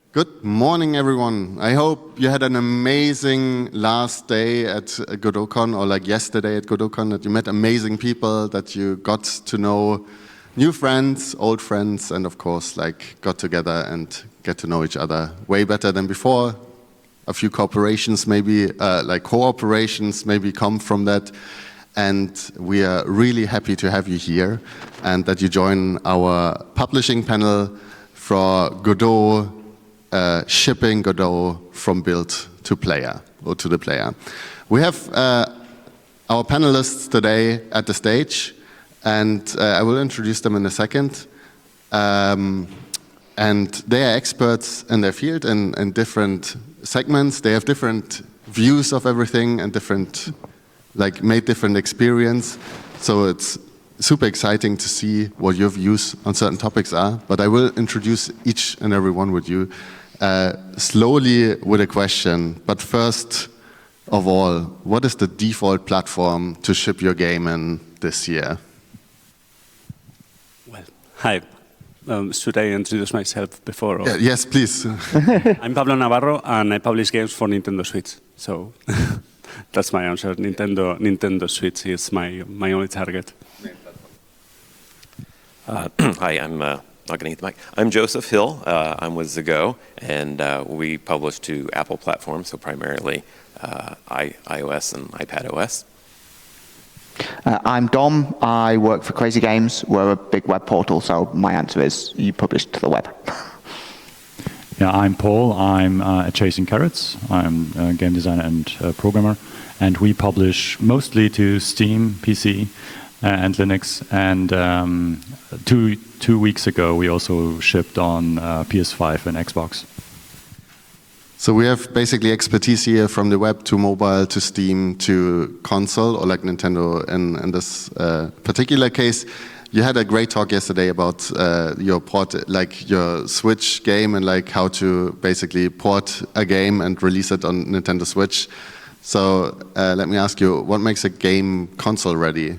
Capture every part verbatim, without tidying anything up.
Good morning, everyone. I hope you had an amazing last day at GodotCon, or like yesterday at GodotCon, that you met amazing people, that you got to know new friends, old friends, and of course, like got together and get to know each other way better than before. A few cooperations, maybe uh, like cooperations, maybe come from that. And we are really happy to have you here and that you join our publishing panel for Godot. Uh, shipping Godot from build to player, or to the player. We have uh, our panelists today at the stage, and uh, I will introduce them in a second. Um, and they are experts in their field and in, in different segments. They have different views of everything and different, like, made different experience. So it's super exciting to see what your views on certain topics are. But I will introduce each and every one with you. Uh, slowly with a question, but first of all, what is the default platform to ship your game in this year? Well, hi. Um, should I introduce myself before? Yeah, yes, please. I'm Pablo Navarro, and I publish games for Nintendo Switch. So that's my answer. Nintendo, Nintendo Switch is my my only target. Uh, hi, I'm. Uh Not going to get the mic. I'm Joseph Hill. Uh, I'm with Zago, and uh, we publish to Apple platforms, so primarily uh, I iOS and iPadOS. Uh, I'm Dom. I work for Crazy Games. We're a big web portal, so my answer is you publish to the web. Yeah, I'm Paul. I'm uh, at Chasing Carrots. I'm a game designer and uh, programmer, and we publish mostly to Steam, P C, uh, and Linux. And um, two two weeks ago, we also shipped on uh, P S five and Xbox. So we have basically expertise here from the web to mobile to Steam to console, or like Nintendo in, in this uh, particular case. You had a great talk yesterday about uh, your port, like your Switch game, and like how to basically port a game and release it on Nintendo Switch. So uh, let me ask you, what makes a game console ready?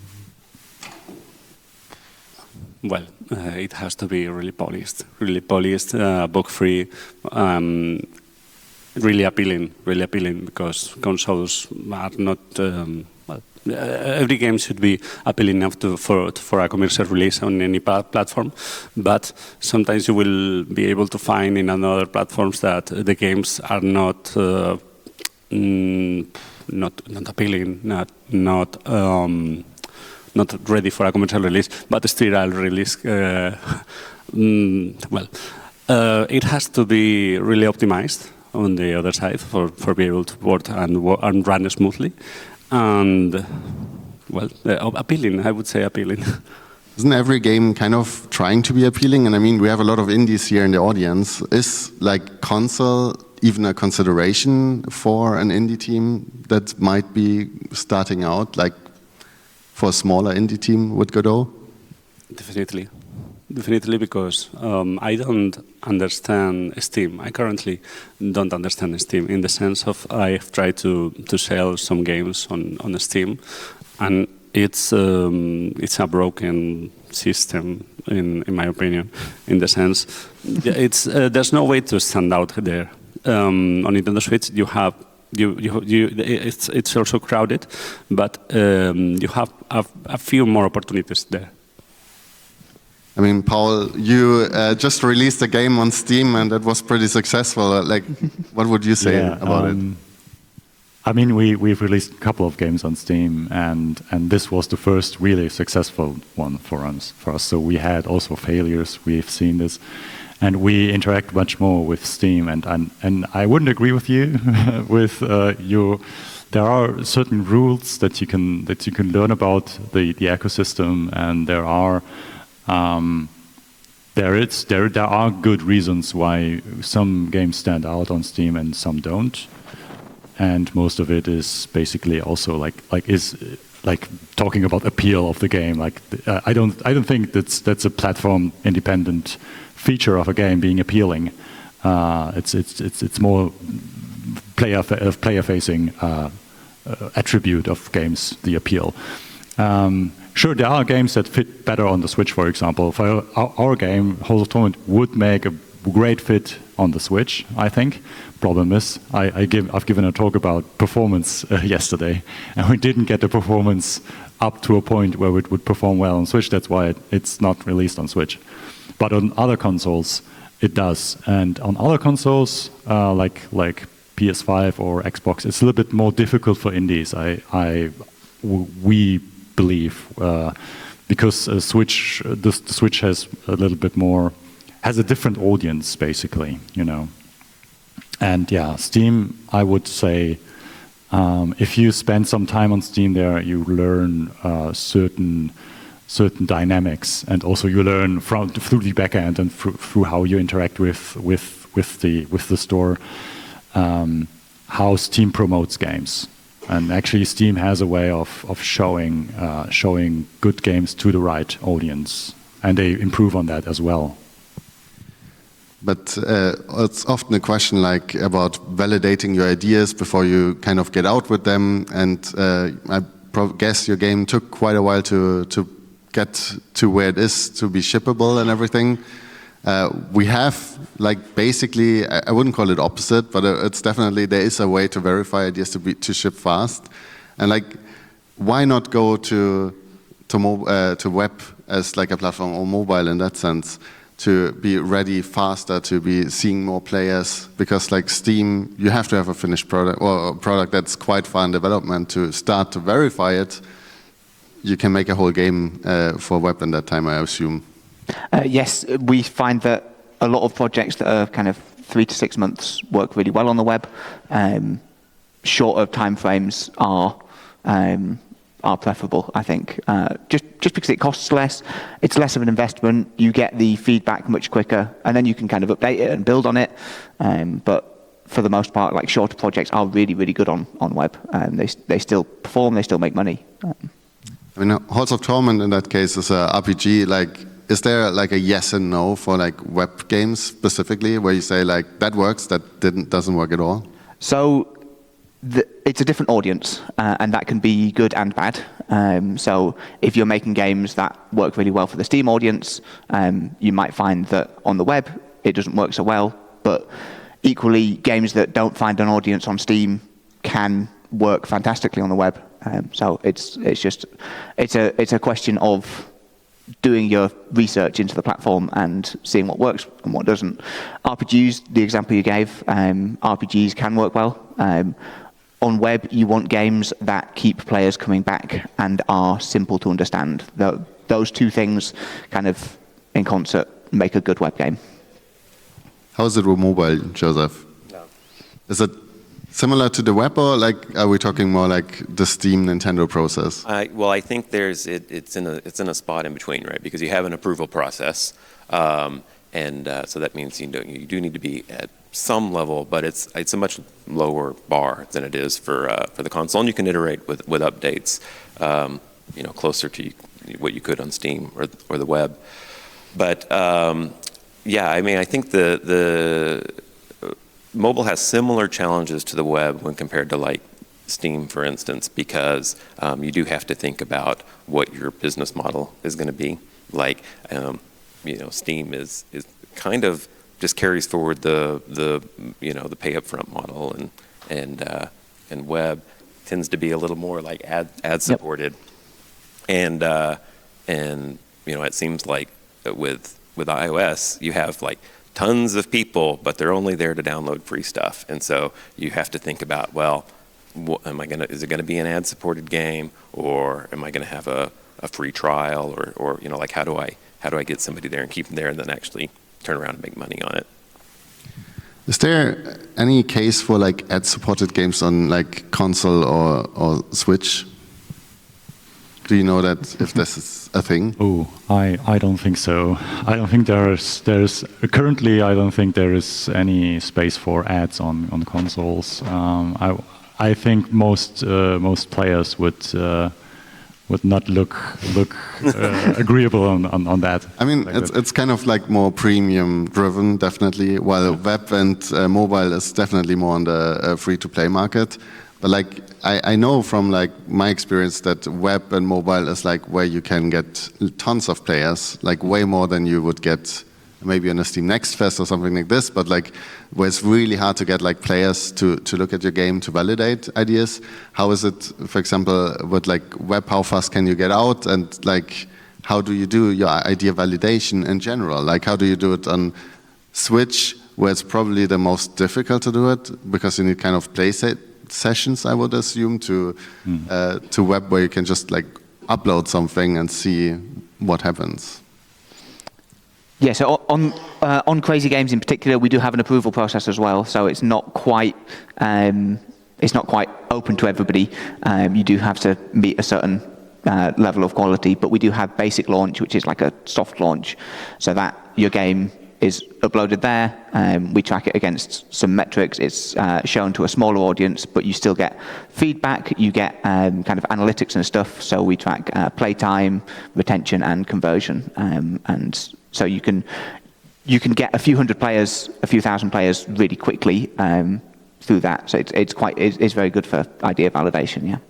Well, uh, it has to be really polished, really polished, uh, bug-free, um, really appealing, really appealing, because consoles are not. Um, well, uh, every game should be appealing enough to, for for a commercial release on any platform, but sometimes you will be able to find in other platforms that the games are not uh, mm, not not appealing, not not. Um, not ready for a commercial release, but still I'll release, uh, mm, well, uh, it has to be really optimized on the other side for, for being able to work and, and run smoothly. And, well, uh, appealing, I would say appealing. Isn't every game kind of trying to be appealing? And I mean, we have a lot of indies here in the audience. Is like console even a consideration for an indie team that might be starting out, like for a smaller indie team with Godot? Definitely. Definitely, because um, I don't understand Steam. I currently don't understand Steam in the sense of I've tried to, to sell some games on, on Steam, and it's um, it's a broken system, in, in my opinion, in the sense it's uh, there's no way to stand out there. Um, on Nintendo Switch, you have You, you, you, it's, it's also crowded, but um, you have a, a few more opportunities there. I mean, Paul, you uh, just released a game on Steam, and it was pretty successful. Like, what would you say yeah, about um, it? I mean, we, we've released a couple of games on Steam, and, and this was the first really successful one for us, for us. So we had also failures, we've seen this. And we interact much more with Steam, and and, and I wouldn't agree with you. with uh, your, there are certain rules that you can that you can learn about the, the ecosystem, and there are um, there is there there are good reasons why some games stand out on Steam and some don't, and most of it is basically also like like is. like talking about appeal of the game. Like uh, I don't I don't think that's that's a platform independent feature of a game being appealing. Uh, it's it's it's it's more player fa player facing uh, uh, attribute of games, the appeal. Um, sure, there are games that fit better on the Switch, for example. For our, our game, Halls of Torment would make a great fit on the Switch, I think. Problem is, I, I give, I've given a talk about performance uh, yesterday, and we didn't get the performance up to a point where it would perform well on Switch. That's why it, it's not released on Switch. But on other consoles, it does. And on other consoles, uh, like like P S five or Xbox, it's a little bit more difficult for indies. I, I w- we believe uh, because uh, Switch, uh, the, the Switch has a little bit more, has a different audience basically, you know. And yeah, Steam, I would say, um, if you spend some time on Steam there, you learn uh, certain certain dynamics, and also you learn from through the backend and through, through how you interact with with with the with the store, um, how Steam promotes games. And actually, Steam has a way of of showing uh, showing good games to the right audience, and they improve on that as well. But uh, it's often a question like about validating your ideas before you kind of get out with them. And uh, I pro- guess your game took quite a while to to get to where it is to be shippable and everything. Uh, we have like basically, I, I wouldn't call it opposite, but it's definitely there is a way to verify ideas to be to ship fast. And like, why not go to to mo- uh, to web as like a platform or mobile in that sense? To be ready faster, to be seeing more players, because like Steam, you have to have a finished product or a product that's quite far in development to start to verify it. You can make a whole game uh, for web in that time, I assume. Uh, yes, we find that a lot of projects that are kind of three to six months work really well on the web. Um, shorter time frames are um, are preferable, I think. Uh, just just because it costs less, it's less of an investment. You get the feedback much quicker, and then you can kind of update it and build on it. Um, but for the most part, like shorter projects are really really good on on web, and they they still perform, they still make money. Um, I mean, Halls of Torment in that case is a R P G. Like, is there like a yes and no for like web games specifically, where you say like that works, that didn't doesn't work at all? So. The, it's a different audience, uh, and that can be good and bad. Um, so if you're making games that work really well for the Steam audience, um, you might find that on the web it doesn't work so well. But equally, games that don't find an audience on Steam can work fantastically on the web. Um, so it's it's just it's a it's a question of doing your research into the platform and seeing what works and what doesn't. R P Gs, the example you gave, um, R P Gs can work well. Um, On web, you want games that keep players coming back and are simple to understand. The, those two things kind of in concert make a good web game. How is it with mobile, Joseph? No. Is it similar to the web, or like are we talking more like the Steam Nintendo process? I, well, I think there's it, it's in a it's in a spot in between, right? Because you have an approval process, um, and uh, so that means you do you do need to be at some level, but it's it's a much lower bar than it is for uh, for the console, and you can iterate with with updates, um, you know, closer to what you could on Steam or or the web. But um, yeah, I mean, I think the the mobile has similar challenges to the web when compared to like Steam, for instance, because um, you do have to think about what your business model is going to be. Like, um, you know, Steam is is kind of just carries forward the the you know the pay upfront model, and and uh, and web tends to be a little more like ad ad supported, yep. and uh, and you know it seems like with with iOS you have like tons of people, but they're only there to download free stuff, and so you have to think about, well, what, am I gonna is it gonna be an ad supported game, or am I gonna have a, a free trial, or or you know like how do I how do I get somebody there and keep them there and then actually turn around and make money on it. Is there any case for like ad-supported games on like console or, or Switch? Do you know that if this is a thing? Oh, I, I don't think so. I don't think there's there's currently I don't think there is any space for ads on on consoles. Um, I I think most uh, most players would. Uh, would not look look uh, agreeable on, on, on that. I mean, like it's that. it's kind of like more premium driven, definitely, while web and uh, mobile is definitely more on the uh, free-to-play market. But like, I, I know from like my experience that web and mobile is like where you can get tons of players, like way more than you would get maybe on a Steam Next Fest or something like this, but like where it's really hard to get like players to, to look at your game to validate ideas. How is it, for example, with like web, how fast can you get out, and like how do you do your idea validation in general? Like how do you do it on Switch, where it's probably the most difficult to do it because you need kind of play se sessions, I would assume, to mm. uh, to web where you can just like upload something and see what happens. Yeah, so on uh, on Crazy Games in particular, we do have an approval process as well. So it's not quite um, it's not quite open to everybody. Um, you do have to meet a certain uh, level of quality, but we do have basic launch, which is like a soft launch, so that your game is uploaded there. Um, we track it against some metrics. It's uh, shown to a smaller audience, but you still get feedback. You get um, kind of analytics and stuff. So we track uh, playtime, retention, and conversion, um, and so you can you can get a few hundred players, a few thousand players really quickly um, through that. So it's it's quite it's, it's very good for idea validation. Yeah.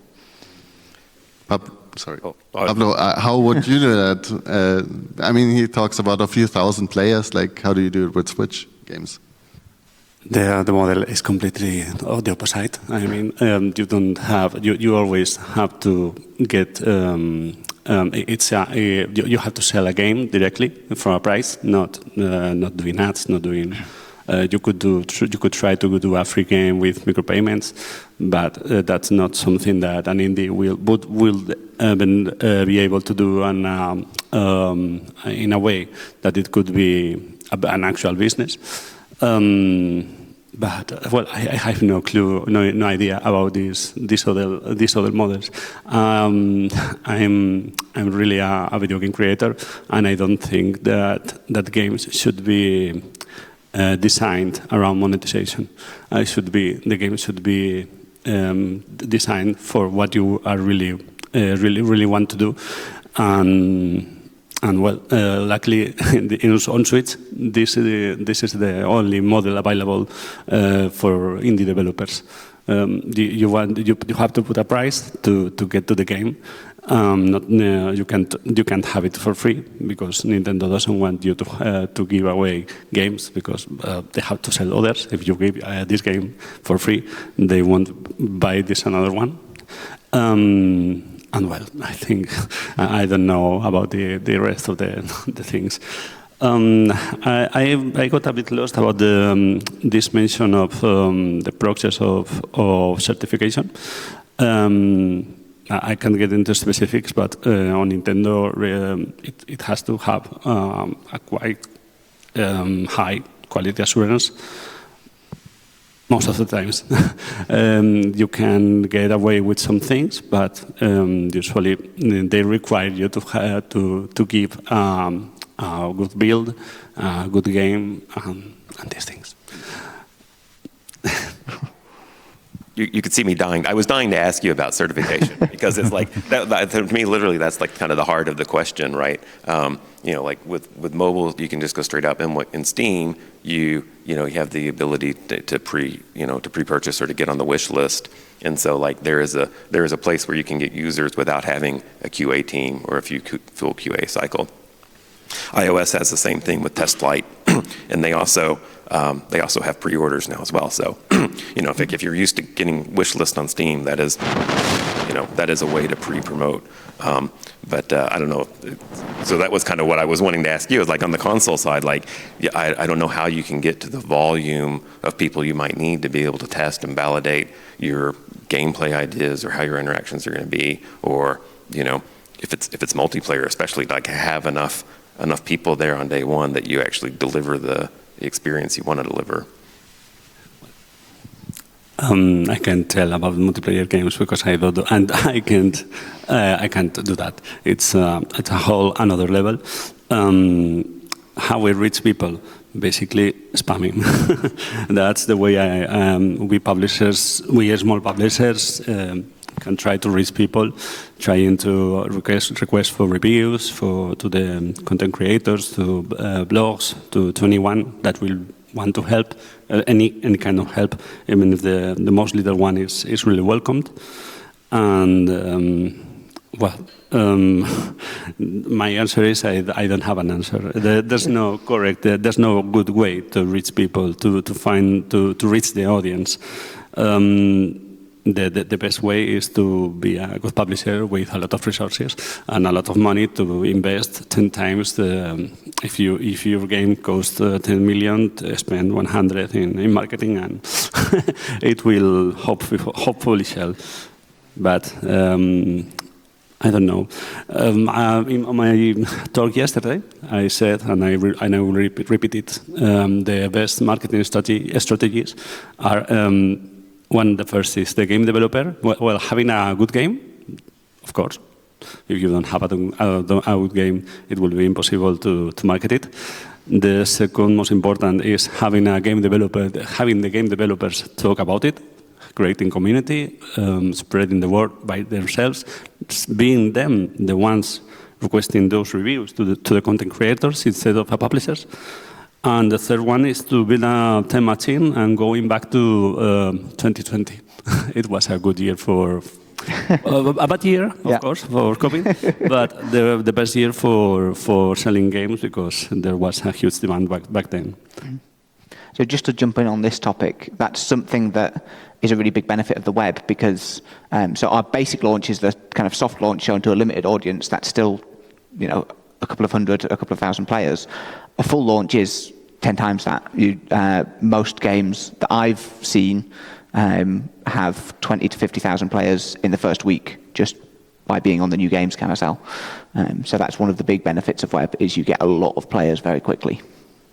Pab sorry, oh, Pablo, uh, how would you do that? Uh, I mean, he talks about a few thousand players. Like, how do you do it with Switch games? The the model is completely of the opposite. I mean, um, you don't have you you always have to get. Um, Um, it's a, a, you have to sell a game directly for a price, not uh, not doing ads, not doing. Uh, you could do you could try to do a free game with micropayments, but uh, that's not something that an indie will would, will uh, been, uh, be able to do an, um, um, in a way that it could be a, an actual business. Um, But uh, well, I, I have no clue, no, no idea about these these other these other models. Um, I'm I'm really a, a video game creator, and I don't think that that games should be uh, designed around monetization. I should be the game should be um, designed for what you are really uh, really really want to do, and. And well, uh, luckily, in the, in, on Switch, this, uh, this is the only model available uh, for indie developers. Um, you, you, want, you, you have to put a price to, to get to the game. Um, not, uh, you, can't, you can't have it for free because Nintendo doesn't want you to, uh, to give away games because uh, they have to sell others. If you give uh, this game for free, they won't buy this another one. Um, And well, I think I don't know about the, the rest of the, the things. Um, I, I, I got a bit lost about the, um, this mention of um, the process of, of certification. Um, I can't get into specifics, but uh, on Nintendo, um, it, it has to have um, a quite um, high quality assurance. Most of the times, um, you can get away with some things, but um, usually they require you to uh, to to give um, a good build, a good game, um, and these things. You, you could see me dying. I was dying to ask you about certification because it's like that, that, to me, literally, that's like kind of the heart of the question, right? Um, you know, like with with mobile, you can just go straight up, and in, in Steam, you you know you have the ability to, to pre you know to pre-purchase or to get on the wish list, and so like there is a there is a place where you can get users without having a Q A team or a few full Q A cycle. iOS has the same thing with Test Flight, and they also um, they also have pre-orders now as well. So, you know, if, if you're used to getting wish list on Steam, that is, you know, that is a way to pre-promote. Um, but uh, I don't know. So that was kind of what I was wanting to ask you. Is like on the console side, like yeah, I, I don't know how you can get to the volume of people you might need to be able to test and validate your gameplay ideas or how your interactions are going to be, or you know, if it's if it's multiplayer, especially like have enough. enough people there on day one that you actually deliver the experience you want to deliver? Um, I can't tell about multiplayer games because I don't, do, and I can't, uh, I can't do that. It's uh, it's a whole another level. Um, how we reach people, basically spamming. That's the way I. Um, we publishers, we small publishers. Um, can try to reach people, trying to request request for reviews for to the content creators, to uh, blogs, to, to anyone that will want to help, uh, any any kind of help, even if the the most little one is is really welcomed. And um, Well, um, my answer is I, I don't have an answer. There, there's no correct, there's no good way to reach people, to, to find, to, to reach the audience. Um, the, the, the best way is to be a good publisher with a lot of resources and a lot of money to invest ten times the, um, if you if your game costs uh, ten million, spend one hundred in, in marketing and it will hopefully, hopefully sell. But um, I don't know. Um, uh, in my talk yesterday, I said, and I, re and I will repeat, repeat it, um, the best marketing strategy, strategies are, um, one, the first is the game developer. Well, well, having a good game, of course. If you don't have a, a, a good game, it will be impossible to, to market it. The second most important is having a game developer, having the game developers talk about it, creating community, um, spreading the word by themselves, being them the ones requesting those reviews to the, to the content creators instead of the publishers. And the third one is to build a time machine and going back to uh, twenty twenty. It was a good year for, uh, a bad year, of yeah. course, for COVID, but the, the best year for, for selling games because there was a huge demand back, back then. So just to jump in on this topic, that's something that is a really big benefit of the web because um, so our basic launch is the kind of soft launch shown to a limited audience that's still, you know, a couple of hundred, a couple of thousand players. A full launch is ten times that. You, uh, most games that I've seen um, have twenty to fifty thousand players in the first week just by being on the new games carousel. Um, so that's one of the big benefits of web is you get a lot of players very quickly.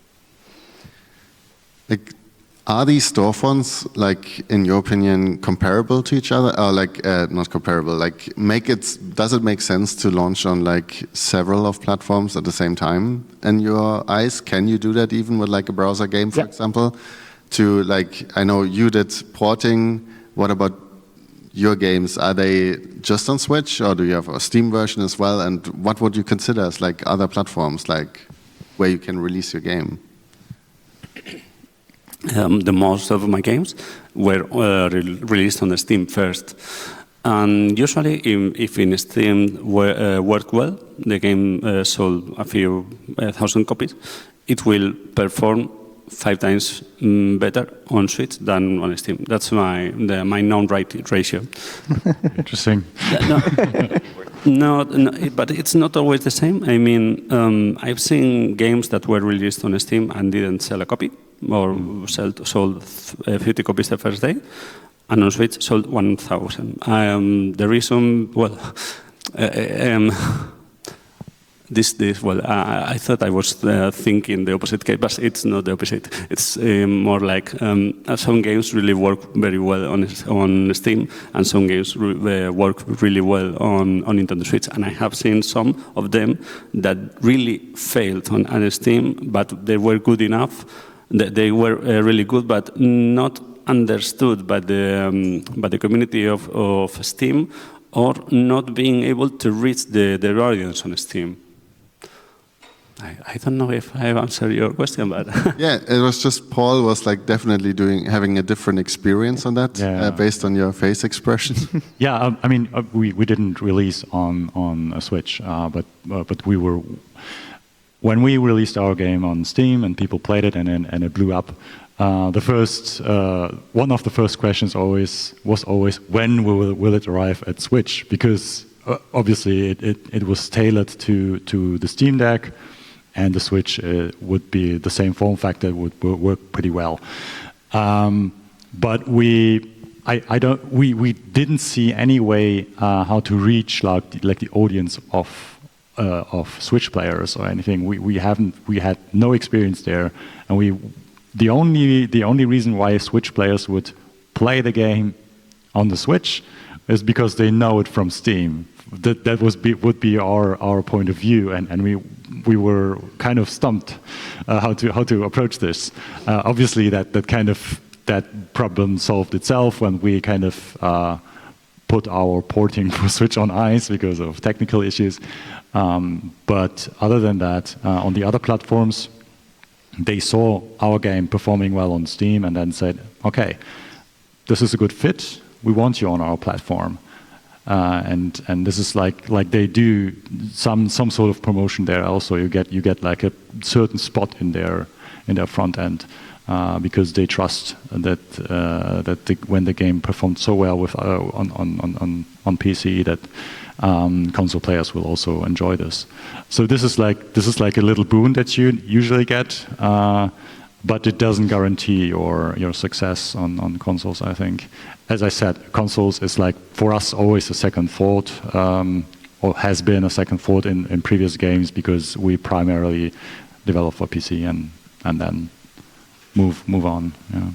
Like, are these storefronts, like, in your opinion, comparable to each other? Or like, uh, not comparable, like, make it, does it make sense to launch on like several of platforms at the same time in your eyes? Can you do that even with like a browser game, for yeah. example? To like, I know you did porting, what about your games? Are they just on Switch or do you have a Steam version as well? And what would you consider as like other platforms, like where you can release your game? Um, the most of my games were uh, re released on the Steam first. And usually, in, if in Steam were, uh, worked well, the game uh, sold a few uh, thousand copies, it will perform five times um, better on Switch than on Steam. That's my the, my known rate ratio. Interesting. No, no, no, but it's not always the same. I mean, um, I've seen games that were released on Steam and didn't sell a copy, or mm. sold, sold fifty copies the first day, and on Switch sold one thousand. Um, the reason, well, uh, um, this, this, well, uh, I thought I was uh, thinking the opposite case, but it's not the opposite. It's uh, more like um, some games really work very well on on Steam, and some games re uh, work really well on, on Nintendo Switch. And I have seen some of them that really failed on, on Steam, but they were good enough. They were uh, really good, but not understood by the um, by the community of, of Steam, or not being able to reach the their audience on Steam. I, I don't know if I have answered your question, but yeah, it was just Paul was like definitely doing having a different experience on that yeah. uh, based on your face expression. yeah, um, I mean, uh, we we didn't release on on a Switch, uh, but uh, but we were. When we released our game on Steam and people played it and and, and it blew up, uh, the first uh, one of the first questions always was always when will will it arrive at Switch? Because uh, obviously it, it it was tailored to to the Steam Deck, and the Switch uh, would be the same form factor, would, would work pretty well. Um, but we. I, I don't. We, we didn't see any way uh, how to reach like like the audience of. Uh, of Switch players or anything. We we haven't we had no experience there, and we the only the only reason why Switch players would play the game on the Switch is because they know it from Steam. That that was be, would be our, our point of view, and, and we we were kind of stumped uh, how to how to approach this. Uh, obviously, that that kind of that problem solved itself when we kind of. Uh, put our porting for Switch on ice because of technical issues. Um, but other than that, uh, on the other platforms, they saw our game performing well on Steam and then said, okay, this is a good fit. We want you on our platform. uh, and and this is like like they do some some sort of promotion there. Also, you get you get like a certain spot in their in their front end. Uh, because they trust that uh, that the, when the game performed so well with uh, on, on, on, on P C that um, console players will also enjoy this. So this is like this is like a little boon that you usually get, uh, but it doesn't guarantee your your success on, on consoles. I think, as I said, consoles is like for us always a second thought, um, or has been a second thought in, in previous games because we primarily develop for P C and and then. Move, move on. Yeah.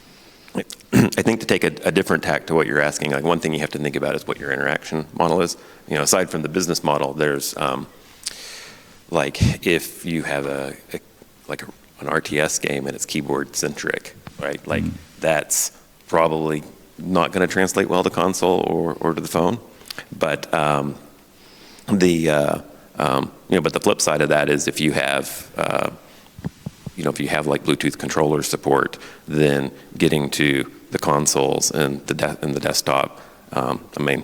I think to take a, a different tack to what you're asking, like one thing you have to think about is what your interaction model is. You know, aside from the business model, there's um, like if you have a, a like a, an R T S game and it's keyboard centric, right? Like mm. that's probably not going to translate well to console or, or to the phone. But um, the uh, um, you know, but the flip side of that is if you have uh, you know, if you have like Bluetooth controller support, then getting to the consoles and the de- and the desktop. Um, I mean,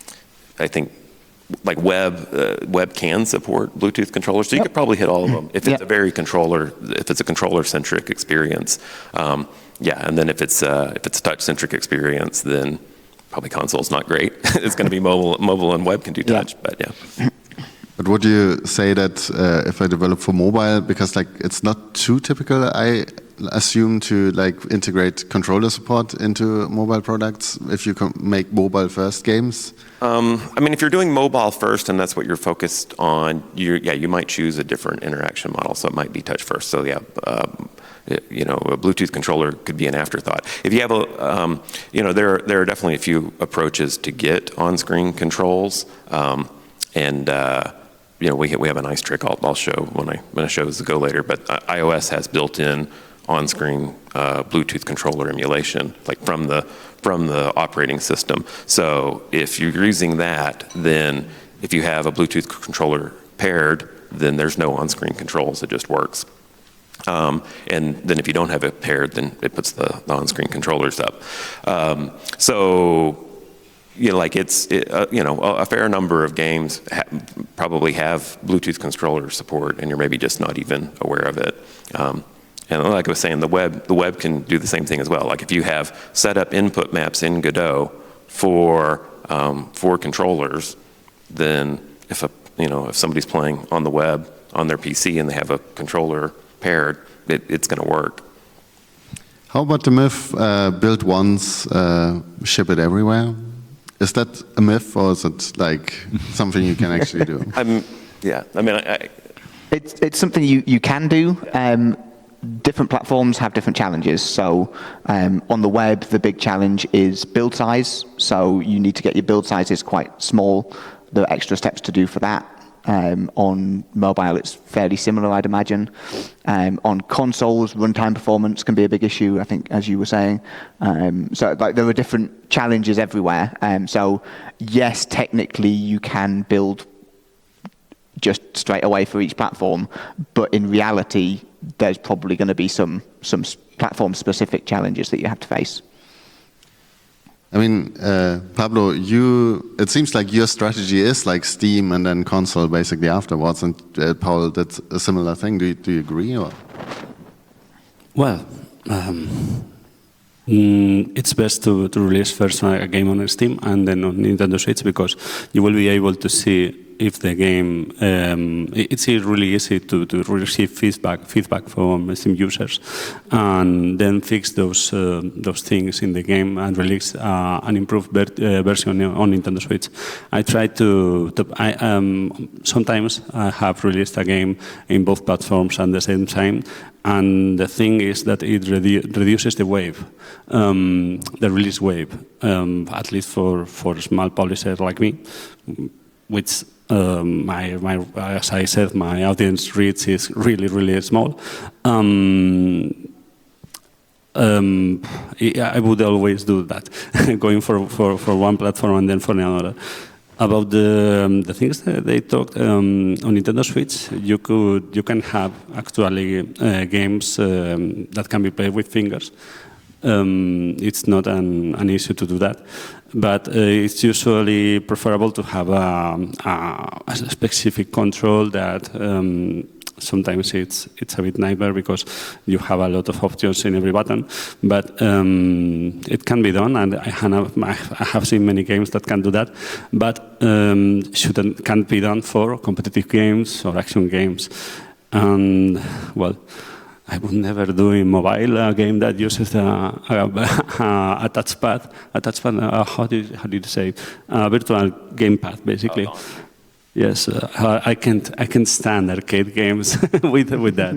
I think like web uh, web can support Bluetooth controllers, so you yep. could probably hit all of them if it's yep. a very controller, if it's a controller centric experience. Um, yeah, and then if it's uh, if it's a touch centric experience, then probably console's not great. It's going to be mobile, mobile and web can do touch, yeah. but yeah. But would you say that uh, if I develop for mobile, because like it's not too typical, I assume to like integrate controller support into mobile products if you can make mobile first games? Um, I mean, if you're doing mobile first and that's what you're focused on, you yeah, you might choose a different interaction model. So it might be touch first. So yeah, um, it, you know, a Bluetooth controller could be an afterthought. If you have a, um, you know, there there are definitely a few approaches to get on-screen controls, um, and uh, you know, we we have a nice trick I'll, I'll show when I when I show this go later. But uh, iOS has built-in on-screen uh, Bluetooth controller emulation, like from the from the operating system. So if you're using that, then if you have a Bluetooth controller paired, then there's no on-screen controls. It just works. Um, and then if you don't have it paired, then it puts the, the on-screen controllers up. Um, so. You know, like it's, it, uh, you know, a, a fair number of games ha- probably have Bluetooth controller support, and you're maybe just not even aware of it. Um, and like I was saying, the web, the web can do the same thing as well. Like if you have set up input maps in Godot for um, for controllers, then if a, you know, if somebody's playing on the web on their P C and they have a controller paired, it, it's going to work. How about the myth? Uh, build once, uh, ship it everywhere. Is that a myth, or is it like something you can actually do? I'm, yeah, I mean, I, I, it's it's something you you can do. Um, different platforms have different challenges. So um, on the web, the big challenge is build size. So you need to get your build sizes quite small. There are extra steps to do for that. Um, on mobile, it's fairly similar, I'd imagine. Um, on consoles, runtime performance can be a big issue, I think, as you were saying. Um, so like, there are different challenges everywhere. Um, so yes, technically you can build just straight away for each platform, but in reality, there's probably going to be some some platform-specific challenges that you have to face. I mean, uh, Pablo, you, it seems like your strategy is like Steam and then console basically afterwards, and uh, Paul did a similar thing. Do you, do you agree? Or? Well, um, mm, it's best to, to release first a game on Steam and then on Nintendo Switch, because you will be able to see if the game, um, it's really easy to, to receive feedback feedback from Steam users, and then fix those uh, those things in the game and release uh, an improved ver uh, version on Nintendo Switch. I try to, to I, um, sometimes I have released a game in both platforms at the same time, and the thing is that it redu reduces the wave, um, the release wave, um, at least for for a small publisher like me, which um, my, my, as I said, my audience reach is really, really small. Um, um, I would always do that, going for, for, for one platform and then for another. About the, um, the things that they talked um, on Nintendo Switch, you could you can have actually uh, games um, that can be played with fingers. um, it's not an, an issue to do that. But uh, it's usually preferable to have a, a, a specific control that um, sometimes it's it's a bit nightmare because you have a lot of options in every button. But um, it can be done, and I have, I have seen many games that can do that. But um, shouldn't can't be done for competitive games or action games. And well, I would never do in mobile a game that uses a, a, a touchpad. A touchpad. Uh, how do you, how do you say? A virtual gamepad, basically. Oh, oh. Yes, uh, I can't. I can't stand arcade games with with that.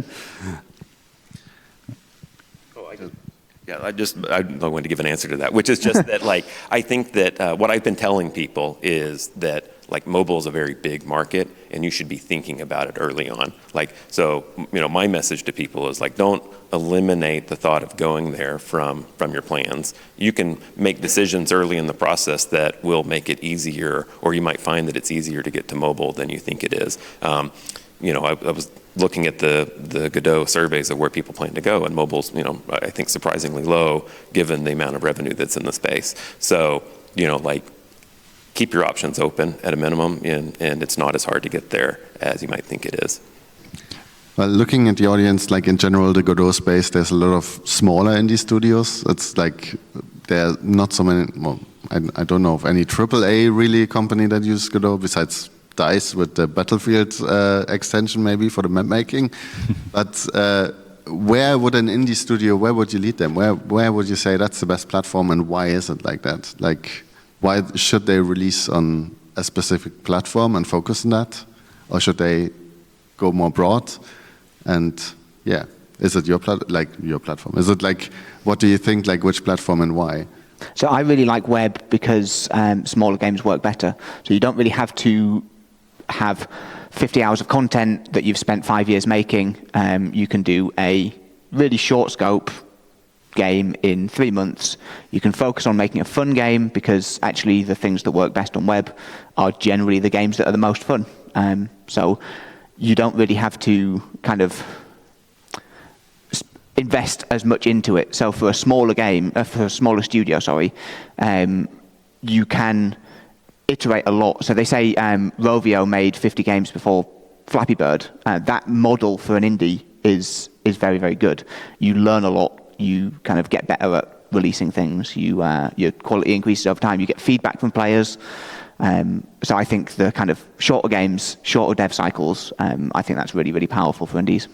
Oh, I just, yeah, I just I don't want to give an answer to that, which is just that like I think that uh, what I've been telling people is that like mobile is a very big market, and you should be thinking about it early on. Like so, you know, my message to people is like don't eliminate the thought of going there from from your plans. You can make decisions early in the process that will make it easier, or you might find that it's easier to get to mobile than you think it is. Um, you know, I, I was looking at the the Godot surveys of where people plan to go, and mobile's, you know, I think surprisingly low given the amount of revenue that's in the space. So, you know, like keep your options open at a minimum, and, and it's not as hard to get there as you might think it is. Well, looking at the audience, like in general, the Godot space, there's a lot of smaller indie studios. It's like there are not so many, well, I, I don't know of any triple A really company that uses Godot besides DICE with the Battlefield uh, extension maybe for the map making. But uh, where would an indie studio, where would you lead them? Where, where would you say that's the best platform, and why is it like that? Like, why should they release on a specific platform and focus on that? Or should they go more broad? And yeah, is it your plat like your platform? Is it like, what do you think, like which platform and why? So I really like web because um, smaller games work better. So you don't really have to have fifty hours of content that you've spent five years making. Um, you can do a really short scope game in three months. You can focus on making a fun game because actually the things that work best on web are generally the games that are the most fun. Um, so you don't really have to kind of invest as much into it. So for a smaller game, uh, for a smaller studio, sorry, um, you can iterate a lot. So they say um, Rovio made fifty games before Flappy Bird. Uh, that model for an indie is is very, very good. You learn a lot. You kind of get better at releasing things. You uh, your quality increases over time. You get feedback from players. Um, so I think the kind of shorter games, shorter dev cycles, um, I think that's really, really powerful for indies.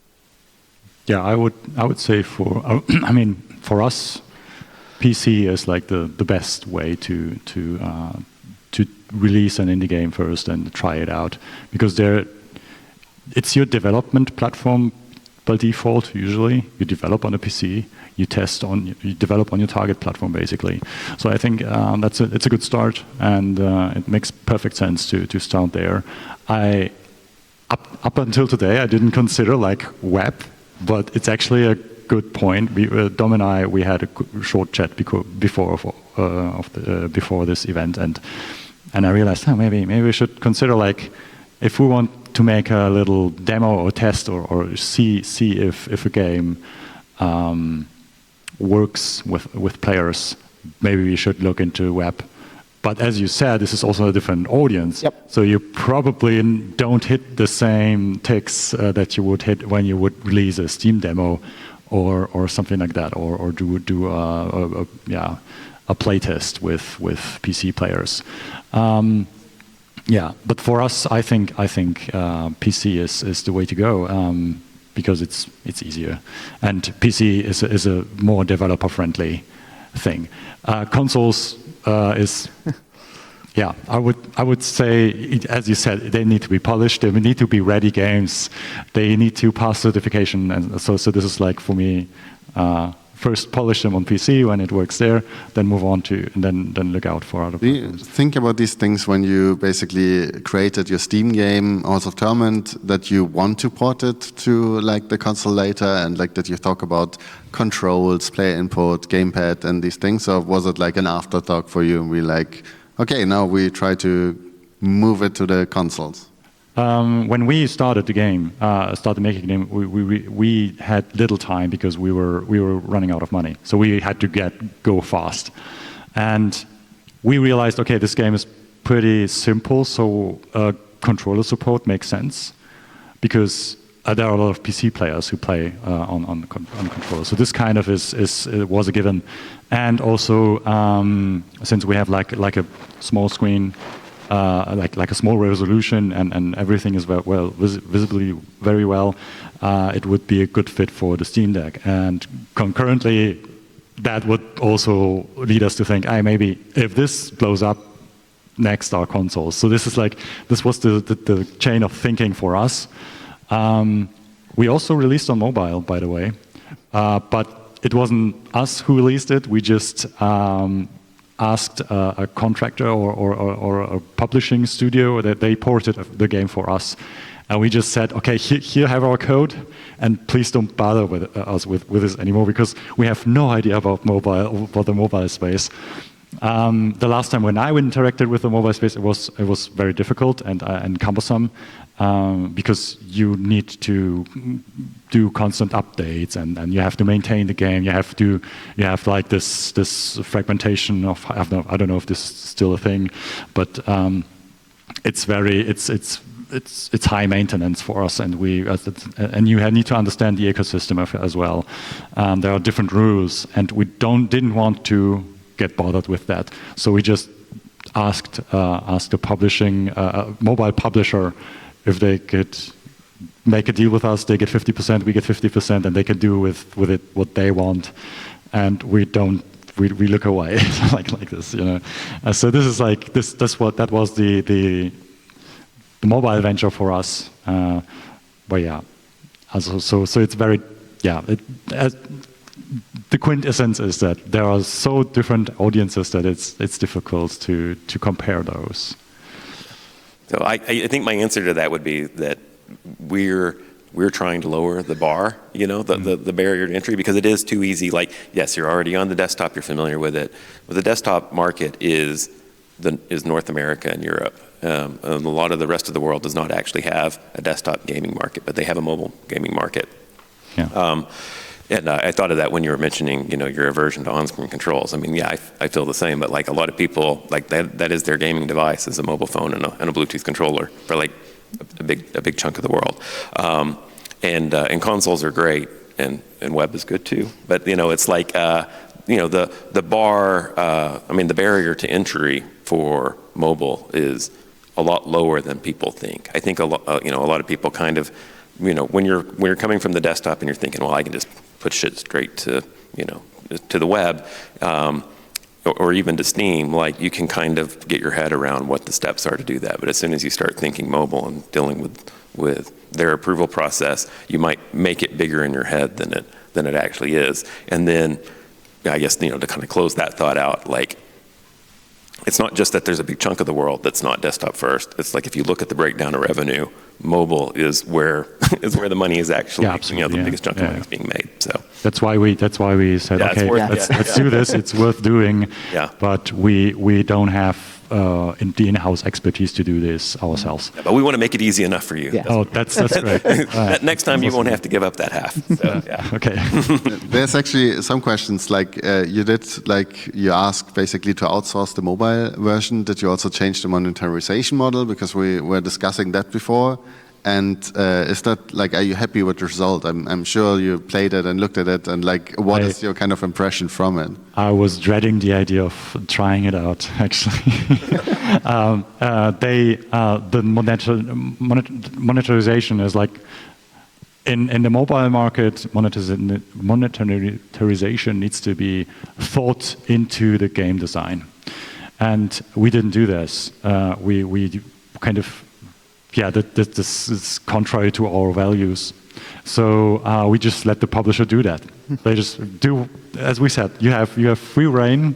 Yeah, I would I would say for I mean for us, P C is like the, the best way to to uh, to release an indie game first and try it out, because there it's your development platform by default. Usually you develop on a P C, you test on you develop on your target platform basically. So I think um, that's a, it's a good start, and uh, it makes perfect sense to to start there. I up up until today I didn't consider like web. But it's actually a good point. We, uh, Dom and I, we had a short chat before before, uh, of the, uh, before this event, and and I realized, oh, maybe maybe we should consider, like, if we want to make a little demo or test or, or see see if if a game um, works with with players, maybe we should look into web. But as you said, this is also a different audience. Yep. So you probably don't hit the same ticks uh, that you would hit when you would release a Steam demo, or or something like that, or or do do a, a, a yeah a playtest with with P C players. Um, yeah, but for us, I think I think uh, P C is is the way to go, um, because it's it's easier, and P C is a, is a more developer friendly thing. Uh, consoles. Uh, is yeah, I would I would say, as you said, they need to be polished. They need to be ready games. They need to pass certification, and so so this is like for me. Uh, first, polish them on P C when it works there, then move on to and then then look out for other. Do you think about these things when you basically created your Steam game, House of Torment, that you want to port it to like the console later, and like that you talk about controls, player input, gamepad, and these things, or was it like an afterthought for you? And we like, okay, now we try to move it to the consoles. Um, when we started the game, uh, started making the game, we, we we had little time because we were we were running out of money. So we had to get go fast, and we realized, okay, this game is pretty simple. So uh, controller support makes sense because uh, there are a lot of P C players who play uh, on on on controller. So this kind of is is it was a given, and also um, since we have like like a small screen. Uh, like like a small resolution and, and everything is well, well vis visibly very well, uh, it would be a good fit for the Steam Deck. And concurrently, that would also lead us to think, hey, maybe if this blows up, next are consoles. So this is like this was the the, the chain of thinking for us. Um, we also released on mobile, by the way, uh, but it wasn't us who released it. We just um, asked uh, a contractor or, or, or, or a publishing studio that they ported the game for us. And we just said, okay, here, here have our code, and please don't bother with uh, us with, with this anymore because we have no idea about mobile, about the mobile space. Um, the last time when I interacted with the mobile space, it was it was very difficult and, uh, and cumbersome um, because you need to do constant updates and, and you have to maintain the game. You have to you have like this this fragmentation of I don't know, I don't know if this is still a thing, but um, it's very it's it's it's it's high maintenance for us, and we and you need to understand the ecosystem as well. Um, there are different rules, and we don't didn't want to get bothered with that. So we just asked uh, asked the publishing uh, mobile publisher if they could make a deal with us. They get fifty percent, we get fifty percent, and they can do with with it what they want. And we don't. We we look away like like this, you know. Uh, so this is like this. That's what that was the the the mobile venture for us. Uh, but yeah, also, so so it's very yeah. It, uh, The quintessence is that there are so different audiences that it's it's difficult to to compare those. So I, I think my answer to that would be that we're we're trying to lower the bar, you know, the, mm-hmm. the, the barrier to entry, because it is too easy. Like, yes, you're already on the desktop, you're familiar with it, but the desktop market is the is North America and Europe. Um, and a lot of the rest of the world does not actually have a desktop gaming market, but they have a mobile gaming market. Yeah. Um, And uh, I thought of that when you were mentioning, you know, your aversion to on-screen controls. I mean, yeah, I, I feel the same, but like a lot of people, like that, that is their gaming device, is a mobile phone and a, and a Bluetooth controller for like a, a big, a big chunk of the world. Um, and uh, and consoles are great, and, and web is good too. But you know, it's like, uh, you know, the the bar. Uh, I mean, the barrier to entry for mobile is a lot lower than people think. I think a lot, uh, you know, a lot of people kind of, you know, when you're when you're coming from the desktop and you're thinking, well, I can just put shit straight to, you know, to the web, um, or, or even to Steam, like you can kind of get your head around what the steps are to do that. But as soon as you start thinking mobile and dealing with, with their approval process, you might make it bigger in your head than it, than it actually is. And then, I guess, you know, to kind of close that thought out, like, it's not just that there's a big chunk of the world that's not desktop first. It's like if you look at the breakdown of revenue, mobile is where is where the money is actually, yeah, you know, the yeah, biggest chunk yeah. of money is being made. So that's why we that's why we said, yeah, okay, worth, let's yeah, let's yeah. do this. It's worth doing. Yeah. But we we don't have uh, in the in-house expertise to do this ourselves. Yeah, but we want to make it easy enough for you. Yeah. Oh, that's that's great. Uh, Next time you won't have to give up that half. So, yeah. Okay. There's actually some questions like uh, you did, like you asked basically to outsource the mobile version. Did you also change the monetization model? Because we were discussing that before. And uh, is that like, are you happy with the result? I'm, I'm sure you played it and looked at it, and like, what I, is your kind of impression from it? I was dreading the idea of trying it out, actually. um, uh, they, uh, the monetar monetization is like, in, in the mobile market, monetarization needs to be thought into the game design. And we didn't do this. Uh, we, we kind of, yeah, that, that this is contrary to our values. So uh, we just let the publisher do that. They just do, as we said, you have you have free reign.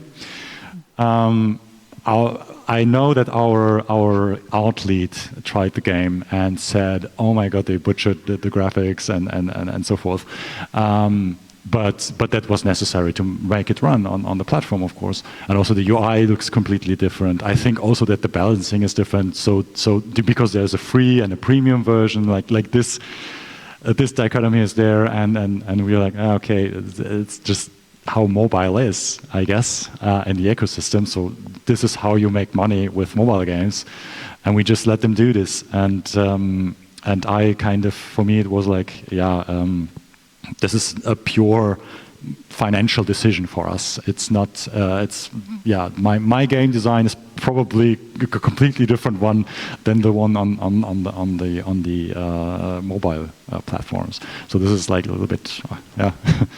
Um, our, I know that our our art lead tried the game and said, "Oh my God, they butchered the, the graphics and, and, and, and so forth." Um, But but that was necessary to make it run on, on the platform, of course. And also the U I looks completely different. I think also that the balancing is different. So so because there's a free and a premium version, like like this uh, this dichotomy is there, and and and we're like, ah, okay, it's, it's just how mobile is, I guess, uh, in the ecosystem. So this is how you make money with mobile games, and we just let them do this. And um, and I kind of, for me, it was like, yeah. Um, This is a pure financial decision for us. It's not. Uh, it's yeah. My my game design is probably a completely different one than the one on on on the on the on the uh, mobile uh, platforms. So this is like a little bit. Uh, yeah,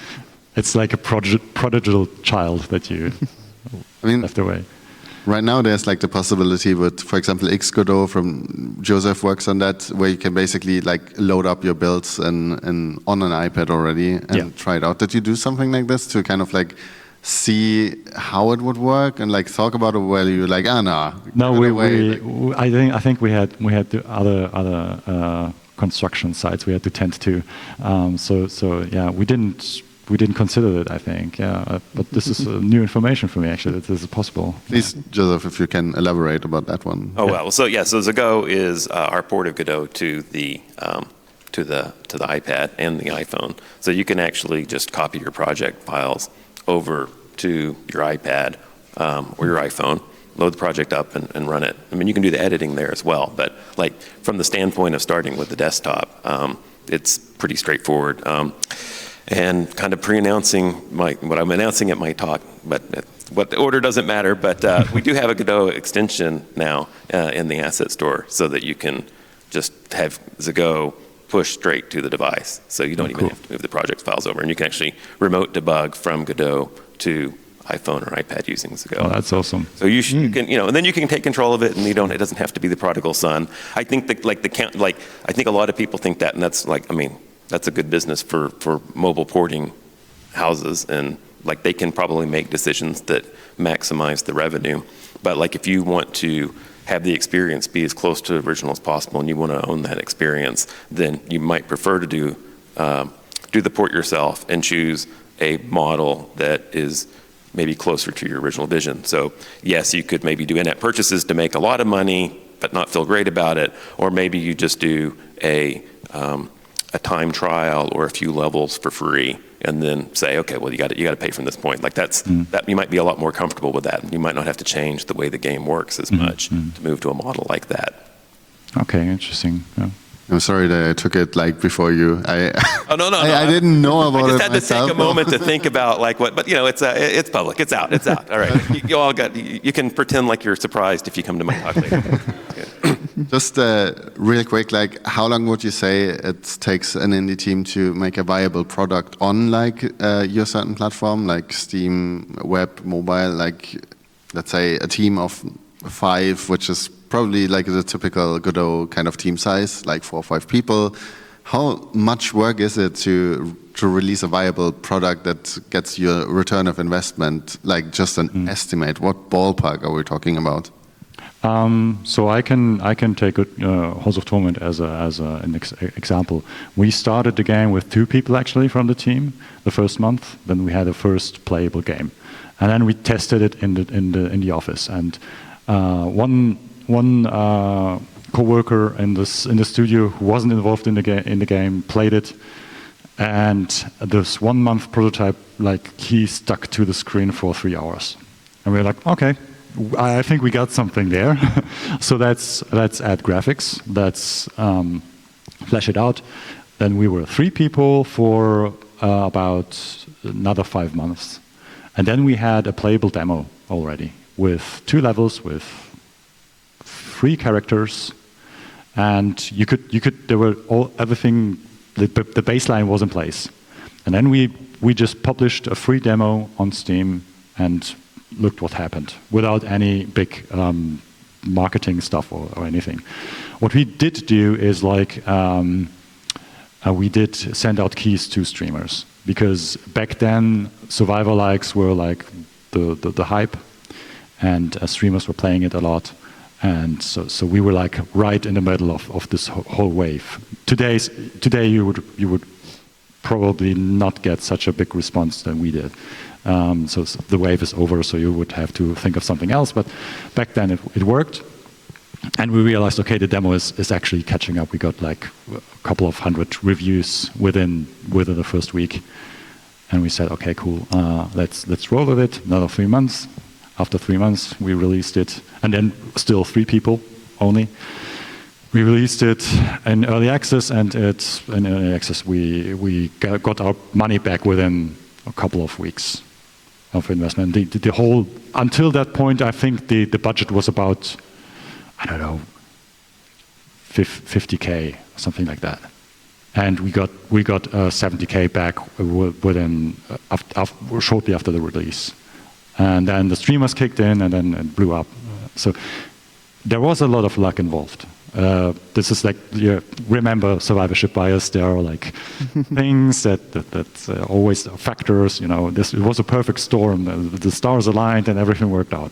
it's like a prod- prodigal child that you I mean, left away. right now there's like the possibility with, for example, Xgodot from Joseph works on that, where you can basically like load up your builds and, and on an iPad already and Yeah. try it out. Did you do something like this to kind of like see how it would work and like talk about it? Where you like, ah, no, No, give it we, away, we, like- w I think I think we had we had the other other uh, construction sites we had to tend to. Um, so so yeah, we didn't we didn't consider it. I think yeah, uh, but this is uh, new information for me actually. That this is possible. Please, Joseph, if you can elaborate about that one. Oh well, so yeah, so Zago is uh, our port of Godot to the um, to the to the iPad and the iPhone. So you can actually just copy your project files over to your iPad um, or your iPhone, load the project up and, and run it. I mean, you can do the editing there as well, but like from the standpoint of starting with the desktop, um, it's pretty straightforward. Um, and kind of pre-announcing my what I'm announcing at my talk, but. What the order doesn't matter, but uh, we do have a Godot extension now uh, in the asset store so that you can just have Zago push straight to the device. So you don't Oh, even cool. have to move the project files over. And you can actually remote debug from Godot to iPhone or iPad using Zago. Oh, that's awesome. So you, sh- you can, you know, and then you can take control of it, and you don't. It doesn't have to be the prodigal son. I think that, like the count, like I think a lot of people think that, and that's like, I mean, that's a good business for for mobile porting houses, and like they can probably make decisions that maximize the revenue. But like if you want to have the experience be as close to the original as possible, and you want to own that experience, then you might prefer to do um, do the port yourself and choose a model that is maybe closer to your original vision. So yes, you could maybe do in-app purchases to make a lot of money, but not feel great about it, or maybe you just do a um, a time trial or a few levels for free, and then say, okay, well, you got you got to pay from this point. Like that's Mm. that you might be a lot more comfortable with that. You might not have to change the way the game works as Mm, much mm. to move to a model like that. Okay, interesting. Yeah. I'm sorry that I took it like before you. I Oh no, no, I, no. I didn't know I about just it had to myself. take a moment to think about like what, but you know, it's uh, it's public. It's out. It's out. All right. You, you all got. You, you can pretend like you're surprised if you come to my talk later. Just uh, real quick, like how long would you say it takes an indie team to make a viable product on like uh, your certain platform, like Steam, web, mobile? Like let's say a team of five, which is probably like the typical Godot kind of team size, like four or five people. How much work is it to to release a viable product that gets your return of investment? Like just an Mm. estimate. What ballpark are we talking about? Um, so I can I can take uh, Halls of Torment as a as a, an ex- example. We started the game with two people actually from the team the first month. Then we had a first playable game, and then we tested it in the in the in the office. And uh, one one uh, coworker in this in the studio who wasn't involved in the game in the game played it, and this one month prototype, like he stuck to the screen for three hours, and we were like, okay. I think we got something there. So that's let's add graphics. Let's um, flesh it out. Then we were three people for uh, about another five months, and then we had a playable demo already with two levels with three characters, and you could you could there were all everything. The, the baseline was in place, and then we we just published a free demo on Steam and looked what happened without any big um, marketing stuff or, or anything. What we did do is like um, uh, we did send out keys to streamers, because back then survivor likes were like the, the, the hype, and uh, streamers were playing it a lot, and so so we were like right in the middle of, of this whole wave. Today's today you would you would probably not get such a big response than we did. Um, so the wave is over, so you would have to think of something else. But back then it, it worked. And we realized, okay, the demo is, is actually catching up. We got like a couple of hundred reviews within within the first week. And we said, okay, cool, uh, let's let's roll with it. Another three months. After three months, we released it. And then still three people only. We released it in early access, and it's in early access we we got our money back within a couple of weeks of investment. The, the, the whole until that point, I think the, the budget was about, I don't know, fifty K, something like that, and we got we got uh, seventy K back within uh, after, after, shortly after the release, and then the streamers kicked in, and then it blew up. So there was a lot of luck involved. Uh, this is like, you remember survivorship bias. There are like things that that, that uh, always are factors. You know, this it was a perfect storm. The, the stars aligned and everything worked out.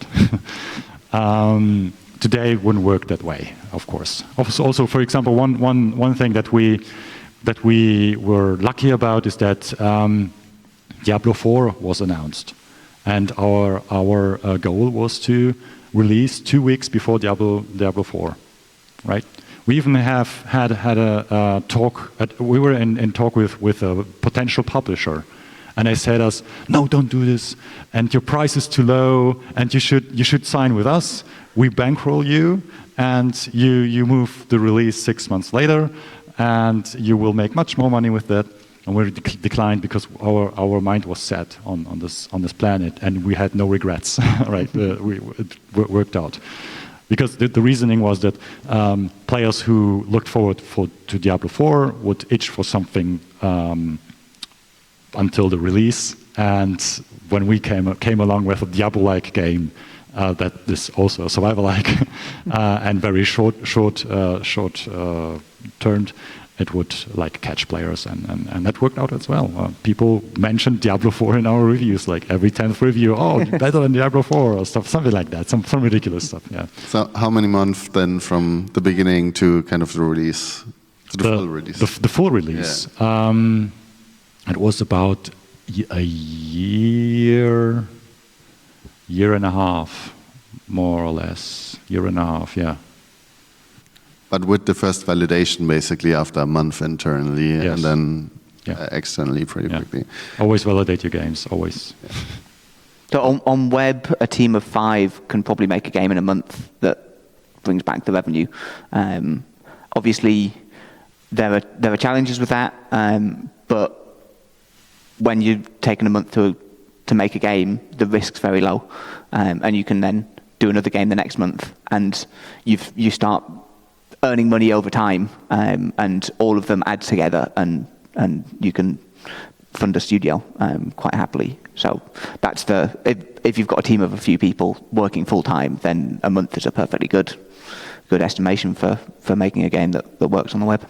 um, today it wouldn't work that way, of course. Also, also, for example, one one one thing that we that we were lucky about is that um, Diablo four was announced, and our our uh, goal was to release two weeks before Diablo Diablo four. Right. We even have had had a uh, talk. At, we were in, in talk with, with a potential publisher, and they said us, "No, don't do this. And your price is too low. And you should you should sign with us. We bankroll you, and you you move the release six months later, and you will make much more money with that." And we dec- declined because our our mind was set on, on this on this planet, and we had no regrets. Right. uh, we, it w- worked out. Because the, the reasoning was that um, players who looked forward for, to Diablo four would itch for something um, until the release, and when we came came along with a Diablo-like game uh, that is also a survival-like uh, and very short short uh, short uh, termed, it would like catch players, and, and, and that worked out as well. Uh, people mentioned Diablo four in our reviews, like every tenth review, oh, better than Diablo four, or stuff, something like that, some, some ridiculous stuff, yeah. So how many months then from the beginning to kind of the release, to the, The, full release? the, the full release, yeah. um, it was about a year, year and a half, more or less, year and a half, yeah. But with the first validation, basically after a month internally, Yes. and then Yeah. uh, externally pretty Yeah. quickly. Always validate your games, always. So on, on web, a team of five can probably make a game in a month that brings back the revenue. Um, obviously, there are there are challenges with that, um, but when you've taken a month to to make a game, the risk's very low, um, and you can then do another game the next month, and you've you start earning money over time, um, and all of them add together, and and you can fund a studio um, quite happily. So that's the if, if you've got a team of a few people working full time, then a month is a perfectly good good estimation for, for making a game that, that works on the web.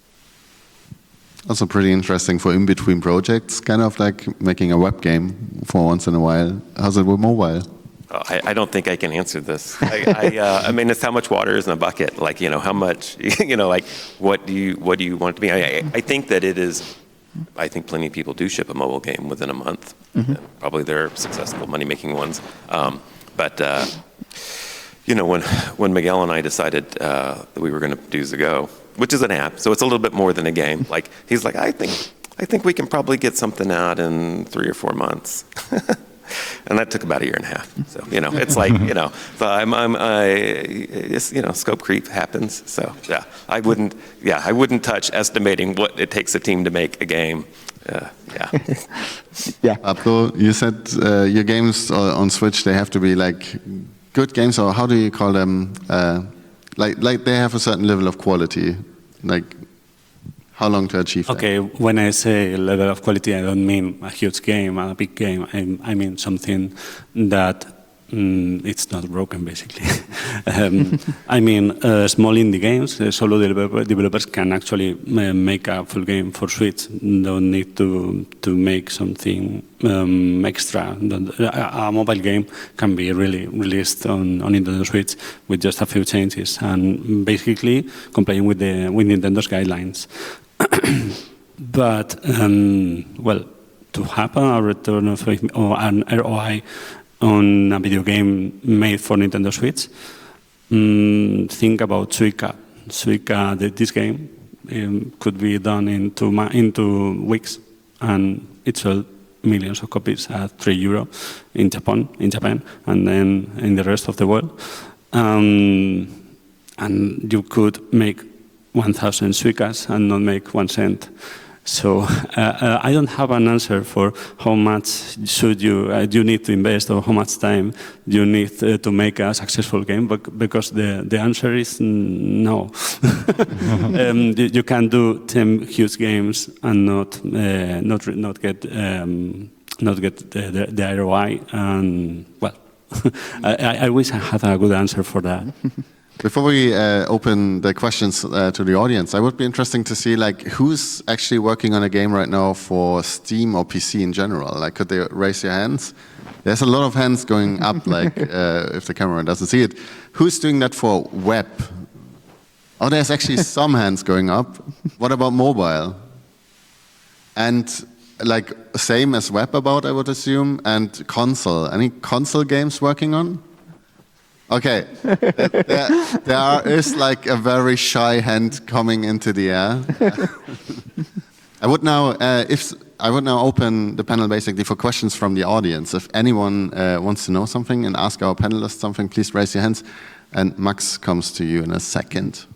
Also pretty interesting for in-between projects, kind of like making a web game for once in a while. How's it with mobile? Oh, I, I don't think I can answer this. I, I, uh, I mean, it's how much water is in a bucket. Like, you know, how much, you know, like, what do you what do you want it to be? I, I, I think that it is. I think plenty of people do ship a mobile game within a month. Mm-hmm. And probably they're successful money-making ones. Um, but uh, you know, when when Miguel and I decided uh, that we were going to do Zago, which is an app, so it's a little bit more than a game. Like, he's like, I think I think we can probably get something out in three or four months. And that took about a year and a half. So, you know, it's like, you know, so I'm, I'm, I, it's, you know, scope creep happens. So, yeah, I wouldn't, yeah, I wouldn't touch estimating what it takes a team to make a game. Uh, yeah. Yeah. Pablo, you said uh, your games on Switch, they have to be like good games, or how do you call them? Uh, like, like they have a certain level of quality. Like, how long to achieve that? Okay, when I say level of quality, I don't mean a huge game, a big game. I, I mean something that mm, it's not broken, basically. um, I mean uh, small indie games. Uh, solo developer, developers can actually uh, make a full game for Switch. Don't need to to make something um, extra. A, a mobile game can be really released on, on Nintendo Switch with just a few changes and basically complying with the with Nintendo's guidelines. but um, well, to have a return of or an R O I on a video game made for Nintendo Switch, um, think about Suika. Suika, the, this game um, could be done in two, ma in two weeks, and it sold millions of copies at three euro in Japan, in Japan, and then in the rest of the world. Um, and you could make one thousand Suikas and not make one cent. So uh, uh, I don't have an answer for how much should you uh, you need to invest or how much time you need uh, to make a successful game, but because the, the answer is no. um, you, you can do ten huge games and not uh, not not get um, not get the, the, the R O I. And well, I, I wish I had a good answer for that. Before we uh, open the questions uh, to the audience, I would be interesting to see like who's actually working on a game right now for Steam or P C in general. Like, could they raise your hands? There's a lot of hands going up. Like, uh, if the camera doesn't see it, who's doing that for web? Oh, there's actually some hands going up. What about mobile? And like same as web about, I would assume, and console. Any console games working on? Okay, there, there are, is like a very shy hand coming into the air. I would now, uh, if I would now open the panel basically for questions from the audience. If anyone uh, wants to know something and ask our panelists something, please raise your hands. And Max comes to you in a second.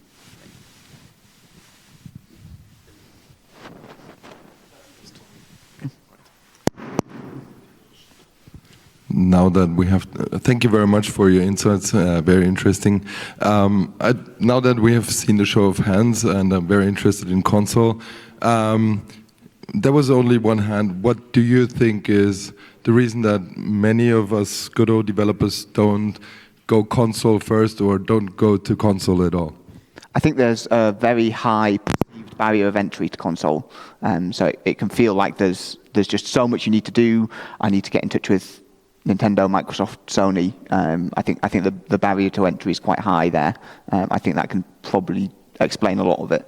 Now that we have, uh, thank you very much for your insights, uh, very interesting. Um, I, now that we have seen the show of hands and I'm very interested in console, um, there was only one hand. What do you think is the reason that many of us Godot developers don't go console first or don't go to console at all? I think there's a very high perceived barrier of entry to console. Um, so it, it can feel like there's, there's just so much you need to do. I need to get in touch with Nintendo, Microsoft, Sony. Um, I think I think the, the barrier to entry is quite high there. Um, I think that can probably explain a lot of it.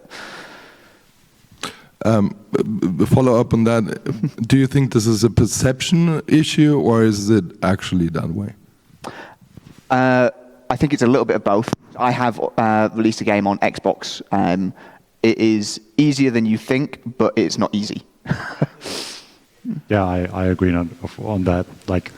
Um, follow up on that. Do you think this is a perception issue or is it actually that way? Uh, I think it's a little bit of both. I have uh, released a game on Xbox. Um, it is easier than you think, but it's not easy. Yeah, I, I agree on, on that. Like,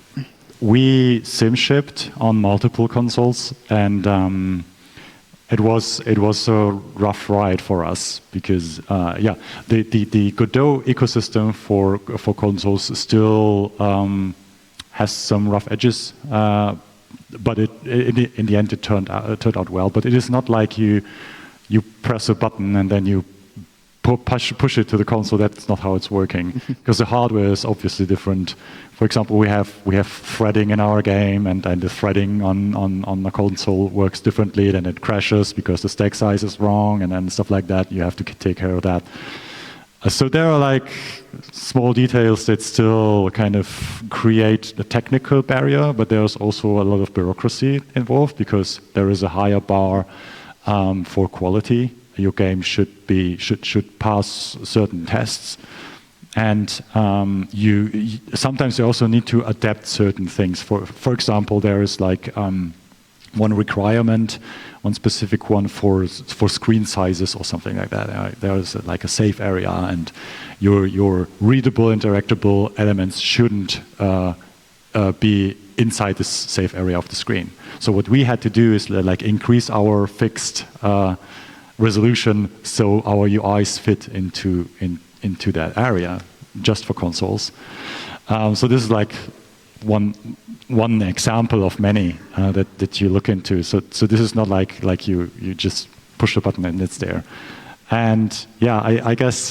we sim shipped on multiple consoles, and um, it was it was a rough ride for us because uh, yeah, the, the the Godot ecosystem for for consoles still um, has some rough edges, uh, but it, it in the end it turned out, it turned out well. But it is not like you you press a button and then you Push, push it to the console. That's not how it's working, because the hardware is obviously different. For example, we have we have threading in our game, and, and the threading on, on, on the console works differently. Then it crashes because the stack size is wrong, and then stuff like that. You have to take care of that. Uh, so there are like small details that still kind of create a technical barrier, but there's also a lot of bureaucracy involved because there is a higher bar um, for quality. Your game should be should should pass certain tests, and um, you, you sometimes you also need to adapt certain things. For for example, there is like um, one requirement, one specific one for for screen sizes or something like that. Uh, there is a, like a safe area, and your your readable, interactable elements shouldn't uh, uh, be inside this safe area of the screen. So what we had to do is like increase our fixed Uh, resolution so our U Is fit into in, into that area just for consoles. Um, so this is like one one example of many uh, that that you look into. So so this is not like like you you just push a button and it's there. And yeah, I, I guess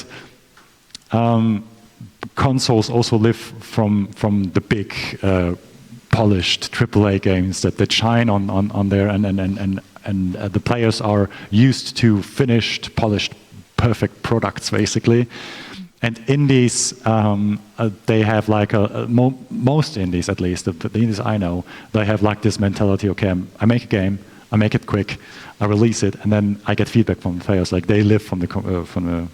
um, consoles also live from from the big uh, polished triple A games that that shine on on on there and and and. and And uh, the players are used to finished, polished, perfect products, basically. And indies, um, uh, they have like a, a mo most indies, at least the, the indies I know, they have like this mentality. Okay, I'm, I make a game, I make it quick, I release it, and then I get feedback from the players. Like they live from the uh, from the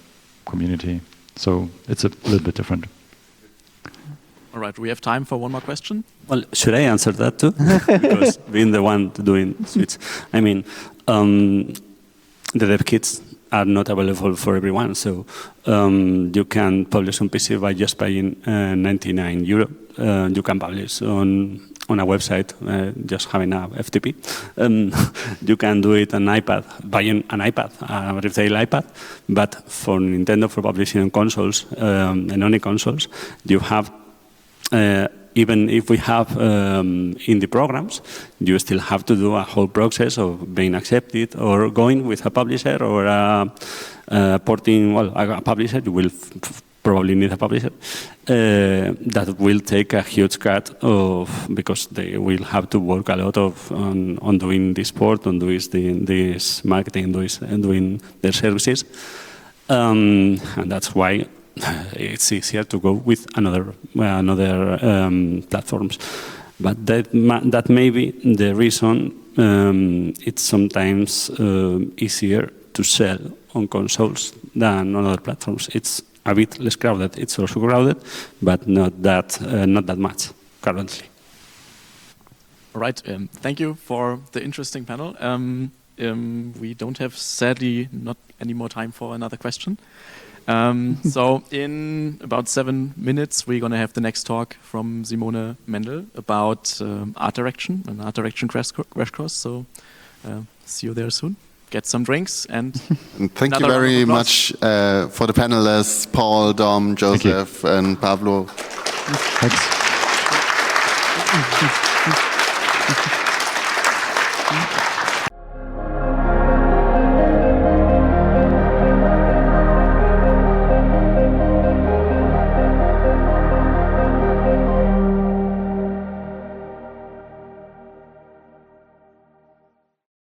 community. So it's a little bit different. All right, we have time for one more question. Well, should I answer that too? Because being the one doing Switch, I mean, um, the dev kits are not available for everyone. So um, you can publish on P C by just paying uh, ninety-nine euro. Uh, you can publish on on a website uh, just having a F T P. Um, you can do it on iPad, buying an iPad, a retail iPad. But for Nintendo, for publishing on consoles um, and only consoles, you have uh, even if we have um, indie programs, you still have to do a whole process of being accepted or going with a publisher or a, a porting, well, a publisher. You will f f probably need a publisher. Uh, that will take a huge cut of, because they will have to work a lot of on, on doing this port, on doing the, this marketing, doing, doing their services. Um, and that's why it's easier to go with another uh, another um, platforms, but that ma that may be the reason um, it's sometimes uh, easier to sell on consoles than on other platforms. It's a bit less crowded. It's also crowded, but not that uh, not that much currently. All right, um, thank you for the interesting panel. Um, um, we don't have, sadly, not any more time for another question. Um, so in about seven minutes, we're going to have the next talk from Simone Mendel about um, art direction, an art direction crash, crash course. So uh, see you there soon. Get some drinks and, and thank you very much uh, for the panelists, Paul, Dom, Joseph, and Pablo. Thanks.